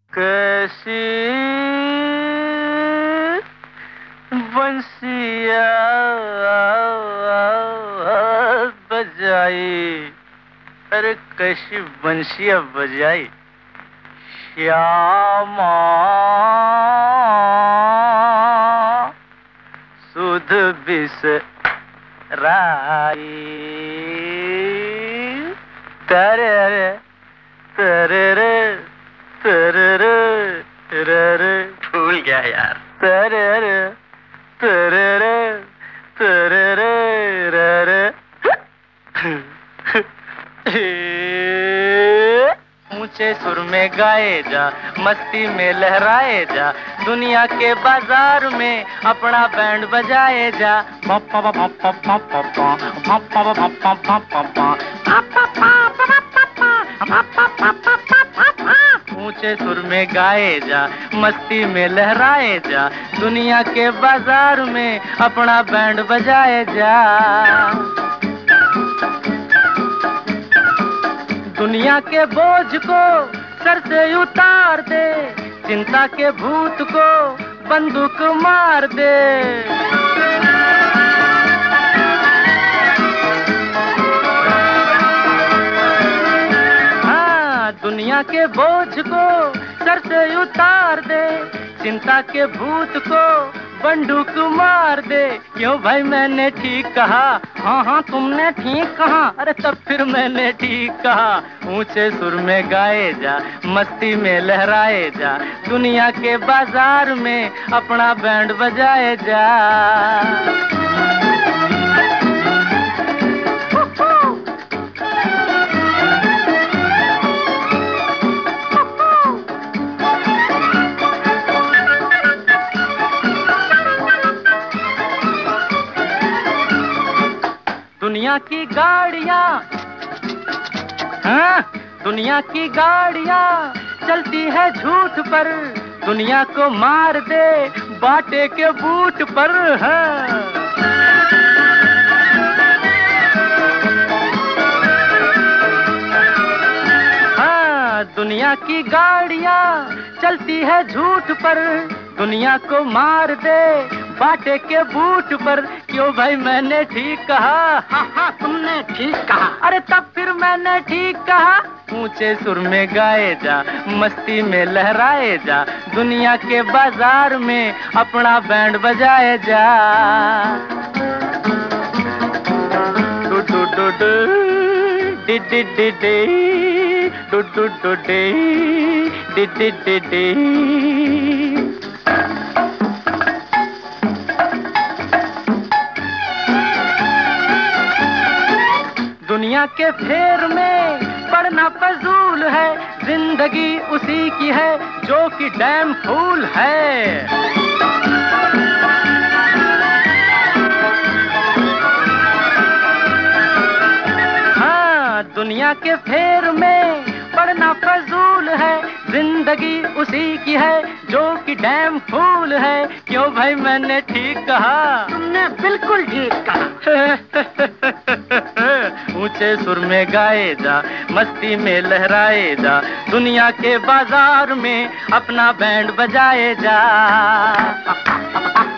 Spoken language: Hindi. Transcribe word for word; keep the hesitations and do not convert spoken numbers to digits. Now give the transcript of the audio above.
कैसी बंसिया बजाई, अरे कैसी बंसिया बजाई श्यामा सुध बिसराई। तेरे रे तेरे रे तेरे रे तेरे रे भूल गया यार। तेरे रे तेरे रे तेरे रे रे रे। ऊंचे सुर में गाए जा, मस्ती में लहराए जा, दुनिया के बाजार में अपना बैंड बजाए जा। ऊंचे सुर में गाए जा, मस्ती में लहराए जा, दुनिया के बाजार में अपना बैंड बजाए जा। दुनिया के बोझ को सर से उतार दे, चिंता के भूत को बंदूक मार दे। हाँ, दुनिया के बोझ को सर से उतार दे, चिंता के भूत को बंदूक मार दे। क्यों भाई मैंने ठीक कहा? हाँ हाँ तुमने ठीक कहा। अरे तब फिर मैंने ठीक कहा। ऊंचे सुर में गाए जा, मस्ती में लहराए जा, दुनिया के बाजार में अपना बैंड बजाए जा। दुनिया की गाड़ियाँ, हाँ दुनिया की गाड़ियाँ चलती है झूठ पर, दुनिया को मार दे बाटे के बूट पर। हाँ हाँ, दुनिया की गाड़ियाँ चलती है झूठ पर, दुनिया को मार दे बाटे के बूट पर। क्यों भाई मैंने ठीक कहा? हाँ हाँ तुमने ठीक कहा। अरे तब फिर मैंने ठीक कहा। ऊंचे सुर में गाए जा, मस्ती में लहराए जा, दुनिया के बाजार में अपना बैंड बजाए जा। डू डू डू डू डी डी डी डी डू डू डू डी डी डी डी डी। दुनिया के फेर में पड़ना फजूल है, जिंदगी उसी की है जो कि डैम फूल है। हाँ दुनिया के फेर में पड़ना फजूल है, जिंदगी उसी की है जो कि डैम फूल है। क्यों भाई मैंने ठीक कहा? तुमने बिल्कुल ठीक कहा। ऊंचे सुर में गाए जा, मस्ती में लहराए जा, दुनिया के बाजार में अपना बैंड बजाए जा।